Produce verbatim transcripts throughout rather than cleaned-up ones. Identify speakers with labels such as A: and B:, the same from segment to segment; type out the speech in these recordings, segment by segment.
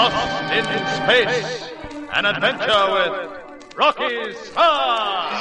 A: Lost in Space, an adventure with Rocky Star.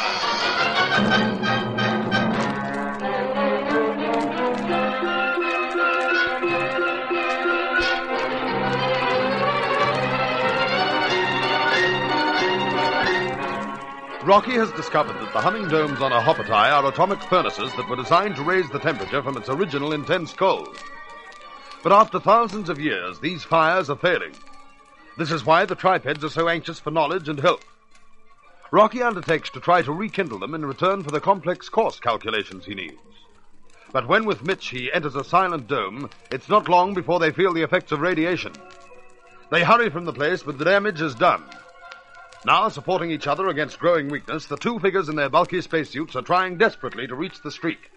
B: Rocky has discovered that the humming domes on a Hoppertai are atomic furnaces that were designed to raise the temperature from its original intense cold. But after thousands of years, these fires are failing. This is why the tripeds are so anxious for knowledge and help. Rocky undertakes to try to rekindle them in return for the complex course calculations he needs. But when with Mitch he enters a silent dome, it's not long before they feel the effects of radiation. They hurry from the place, but the damage is done. Now, supporting each other against growing weakness, the two figures in their bulky spacesuits are trying desperately to reach the streak.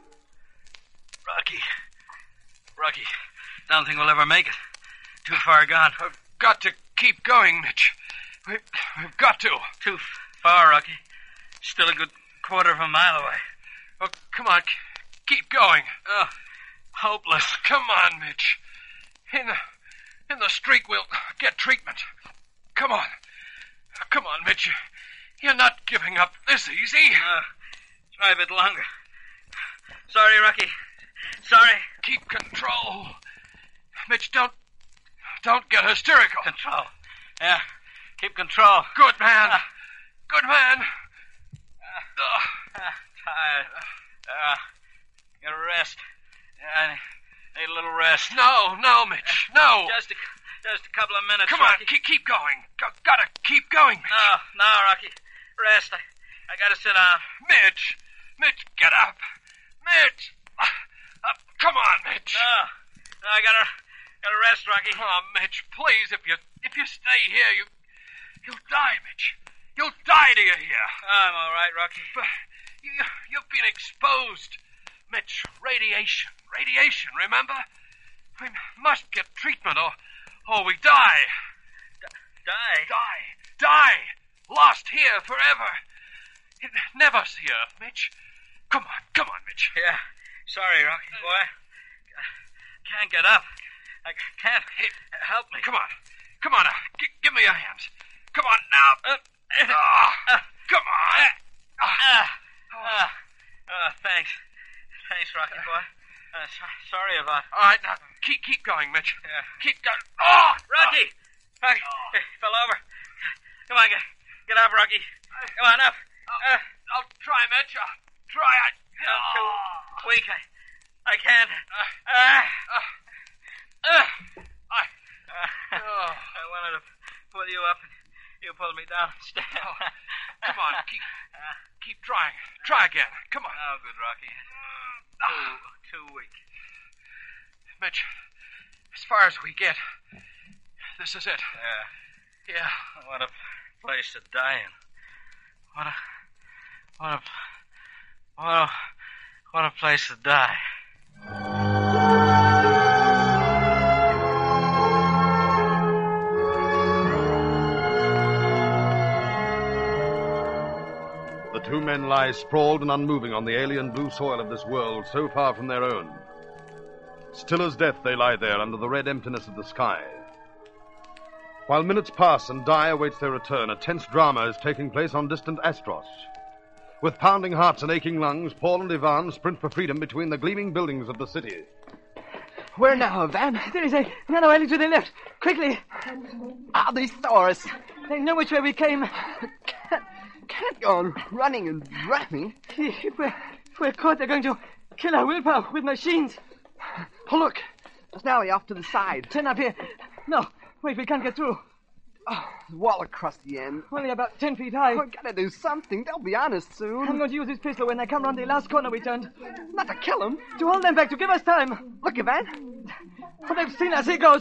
C: Rocky. Rocky, don't think we'll ever make it. Too far gone.
D: I've got to keep going, Mitch. We've, we've got to.
C: Too far, Rocky. Still a good quarter of a mile away.
D: Oh, come on. Keep going.
C: Oh, hopeless.
D: Come on, Mitch. In the, in the streak, we'll get treatment. Come on. Come on, Mitch. You're not giving up this easy.
C: Uh, try a bit longer. Sorry, Rocky. Sorry.
D: Keep control. Mitch, don't... Don't get hysterical.
C: Control. Yeah, keep control.
D: Good man.
C: Uh,
D: Good man.
C: Uh, uh, tired. Uh, get a rest. I need a little rest.
D: No, no, Mitch. No.
C: Just a... Just a couple of minutes,
D: Come
C: Rocky.
D: on, keep, keep going. G- gotta keep going, Mitch.
C: No, no, Rocky. Rest. I, I gotta sit down.
D: Mitch. Mitch, get up. Mitch. Uh, uh, come on, Mitch.
C: No, no, I gotta, gotta rest, Rocky.
D: Oh, Mitch, please, if you, if you stay here, you, you'll die, Mitch. You'll die to you here.
C: I'm all right, Rocky.
D: But you, you've been exposed. Mitch, radiation. Radiation, remember? We must get treatment or... Oh, we die.
C: D- die?
D: Die. Die. Lost here forever. It never see Earth, Mitch. Come on. Come on, Mitch.
C: Yeah. Sorry, Rocky boy. Can't get up. I can't.
D: Hey,
C: help me.
D: Come on. Come on now. G- give me your hands. Come on now. Uh, oh, uh, come on.
C: Uh, uh, uh, uh, thanks. Thanks, Rocky boy. Uh, so, sorry about...
D: All right, now, keep keep going, Mitch.
C: Yeah.
D: Keep going. Oh!
C: Rocky!
D: Oh.
C: Rocky, oh. Fell over. Come on, get, get up, Rocky. Come on, up.
D: I'll, uh, I'll try, Mitch. I'll try. I,
C: I'm too
D: oh.
C: weak. I, I can't.
D: Uh,
C: uh,
D: uh, uh, I,
C: uh,
D: oh.
C: I wanted to pull you up, and you pulled me down instead.
D: Oh. Come on, keep, uh, keep trying. Try again. Come on.
C: Oh, good, Rocky.
D: Uh,
C: too, too weak.
D: Mitch, as far as we get, this is it.
C: Yeah.
D: Yeah.
C: What a place to die in. What a, what a, what a, what a place to die.
B: The two men lie sprawled and unmoving on the alien blue soil of this world so far from their own. Still as death they lie there under the red emptiness of the sky. While minutes pass and Dye awaits their return, a tense drama is taking place on distant Astros. With pounding hearts and aching lungs, Paul and Ivan sprint for freedom between the gleaming buildings of the city.
E: Where now, Van?
F: There is a another alley to the left. Quickly.
E: Ah, they saw us.
F: They know which way we came.
E: Can't, can't go on running and running.
F: If we're, if we're caught, they're going to kill our willpower with machines.
E: Oh, look. There's an alley off to the side.
F: Turn up here. No, wait, we can't get through.
E: Oh, the wall across the end.
F: Only about ten feet high.
E: We gotta do something. They'll be honest soon.
F: I'm going to use this pistol when they come round the last corner we turned.
E: Not to kill them.
F: To hold them back, to give us time.
E: Look, Ivan.
F: Oh, they've seen us. Here goes.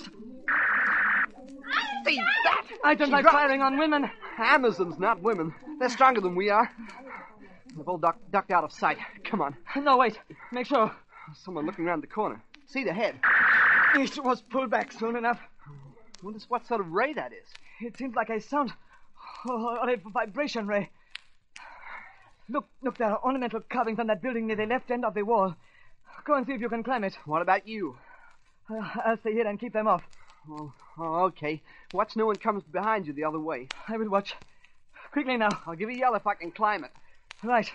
E: See that?
F: I don't
E: She
F: like
E: dropped.
F: firing on women.
E: Amazons, not women. They're stronger than we are. They've all ducked, ducked out of sight. Come on.
F: No, wait. Make sure.
E: Someone looking around the corner. See the head.
F: It was pulled back soon enough.
E: Wonder what sort of ray that is.
F: It seems like a sound or a vibration ray. Look, look, there are ornamental carvings on that building near the left end of the wall. Go and see if you can climb it.
E: What about you?
F: Uh, I'll stay here and keep them off.
E: Well, Oh, okay. Watch no one comes behind you the other way.
F: I will watch. Quickly now.
E: I'll give you a yell if I can climb it.
F: Right.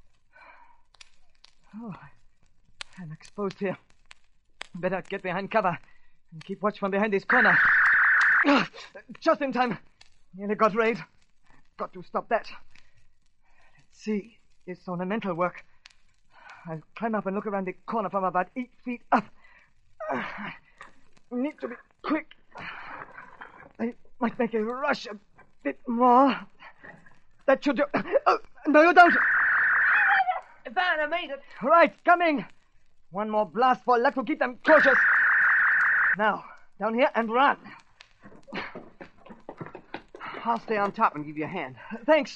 F: Oh, I'm exposed here. Better get behind cover and keep watch from behind this corner. Ah, just in time. Nearly got Raid. Got to stop that. Let's see. It's ornamental work. I'll climb up and look around the corner from about eight feet up. I need to be quick. I might make a rush a bit more. That should do. Oh, no, you don't.
E: Van, I made it.
F: Right, coming. One more blast for luck to keep them cautious. Now, down here and run.
E: I'll stay on top and give you a hand.
F: Thanks.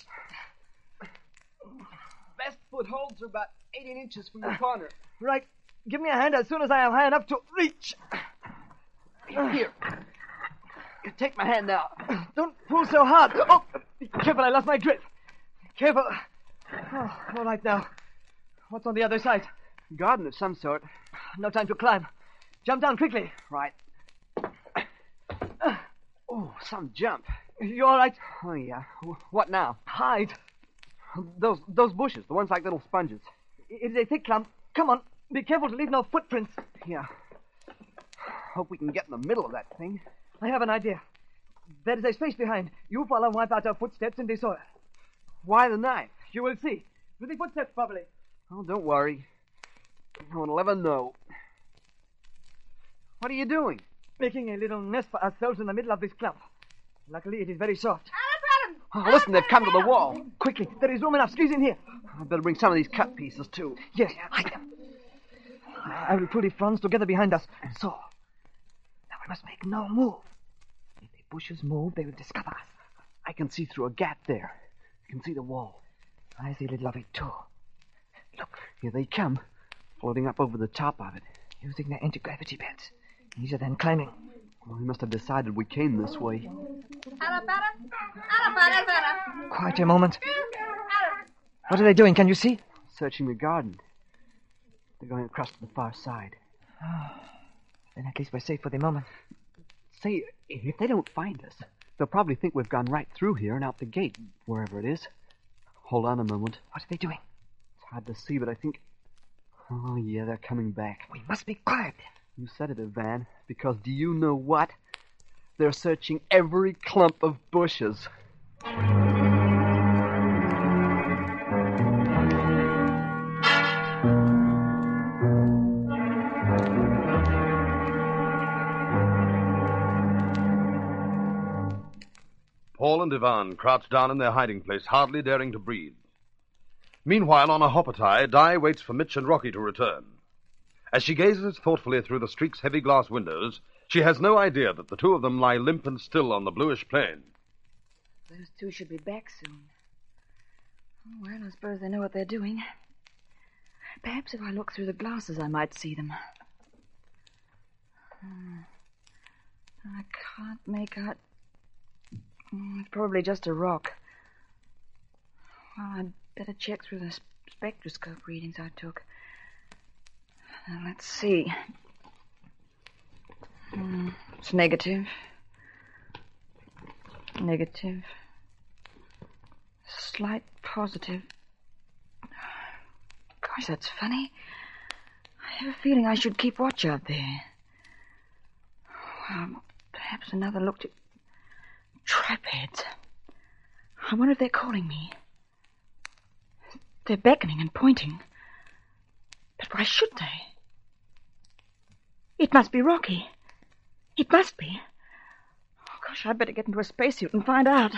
E: Best footholds are about eighteen inches from the corner.
F: Right. Give me a hand as soon as I am high enough to reach.
E: Here. Take my hand now.
F: Don't pull so hard. Oh, be careful, I lost my grip. Careful. Oh, all right now. What's on the other side?
E: Garden of some sort.
F: No time to climb. Jump down quickly.
E: Right. Oh, some jump.
F: You all right?
E: Oh, yeah. What now?
F: Hide.
E: Those those bushes, the ones like little sponges.
F: It is a thick clump. Come on. Be careful to leave no footprints.
E: Yeah. Hope we can get in the middle of that thing.
F: I have an idea. There is a space behind. You follow and wipe out our footsteps in the soil.
E: Why the knife?
F: You will see. With the footsteps, probably.
E: Oh, don't worry. No one will ever know. What are you doing?
F: Making a little nest for ourselves in the middle of this clump. Luckily, it is very soft.
E: Oh, listen, they've come to the wall.
F: Quickly, there is room enough. Squeeze in here.
E: I'd better bring some of these cut pieces, too.
F: Yes, hide them. I will pull the fronds together behind us. So, now we must make no move. If the bushes move, they will discover us.
E: I can see through a gap there. I can see the wall.
F: I see little of it, too.
E: Look, here they come, floating up over the top of it.
F: Using their anti-gravity belts. Easier than climbing.
E: Well, we must have decided we came this way.
F: Quiet a moment. What are they doing? Can you see?
E: Searching the garden. They're going across to the far side.
F: Oh, then at least we're safe for the moment.
E: Say, if they don't find us, they'll probably think we've gone right through here and out the gate, wherever it is. Hold on a moment.
F: What are they doing?
E: It's hard to see, but I think... Oh, yeah, they're coming back.
F: We must be quiet.
E: You said it, Van, because do you know what? They're searching every clump of bushes.
B: Paul and Ivan crouch down in their hiding place, hardly daring to breathe. Meanwhile, on a hoppertie, Di waits for Mitch and Rocky to return. As she gazes thoughtfully through the Streak's heavy glass windows, she has no idea that the two of them lie limp and still on the bluish plain.
G: Those two should be back soon. Oh, well, I suppose they know what they're doing. Perhaps if I look through the glasses, I might see them. Hmm. I can't make out... Mm, it's probably just a rock. Well, I'd better check through the spectroscope readings I took. Now, let's see. Mm, it's negative. Negative. Slight positive. Gosh, that's funny. I have a feeling I should keep watch out there. Well, perhaps another look to... Trap heads. I wonder if they're calling me. They're beckoning and pointing. But why should they? It must be Rocky. It must be. Oh, gosh, I'd better get into a spacesuit and find out.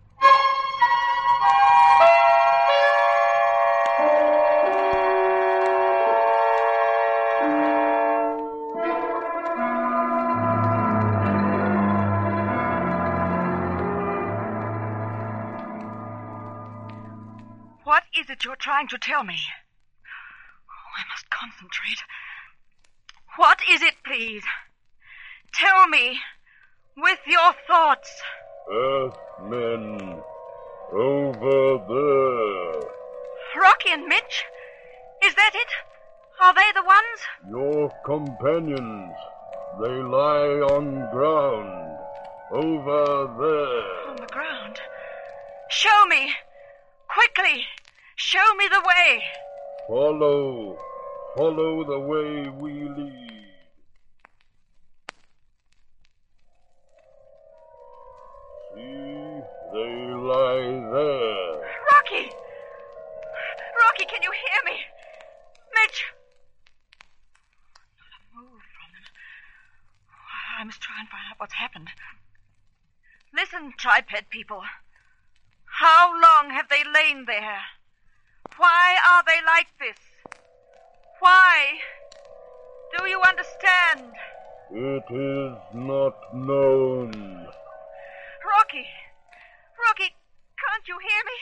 G: What is it you're trying to tell me? Oh, I must concentrate. What is it, please? Tell me, with your thoughts.
A: Earthmen, over there.
G: Rocky and Mitch? Is that it? Are they the ones?
A: Your companions. they lie on ground. Over there.
G: On the ground? Show me! Quickly! Show me the way!
A: Follow. Follow the way we lead. See, they lie there.
G: Rocky! Rocky, can you hear me? Mitch! Not a move from them. I must try and find out what's happened. Listen, triped people. How long have they lain there? Why are they like this? Why? Do you understand?
A: It is not known.
G: Rocky! Rocky, can't you hear me?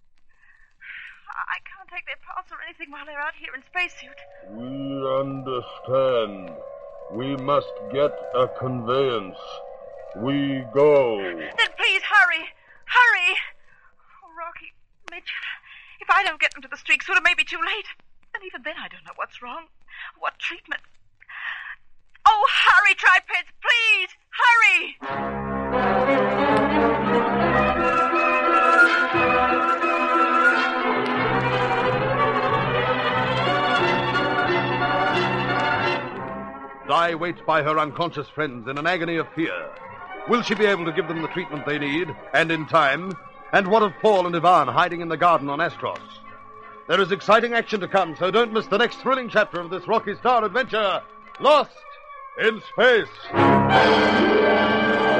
G: I can't take their pulse or anything while they're out here in spacesuit.
A: We understand. We must get a conveyance. We go.
G: Then please hurry. Hurry. Oh, Rocky, Mitch, if I don't get them to the streak soon, it may be too late. And even then I don't know what's wrong. What treatment. Oh, hurry, tripeds, please. Hurry.
B: Di waits by her unconscious friends in an agony of fear. Will she be able to give them the treatment they need, and in time? And what of Paul and Ivan hiding in the garden on Astros? There is exciting action to come, so don't miss the next thrilling chapter of this Rocky Star adventure, Lost in Space.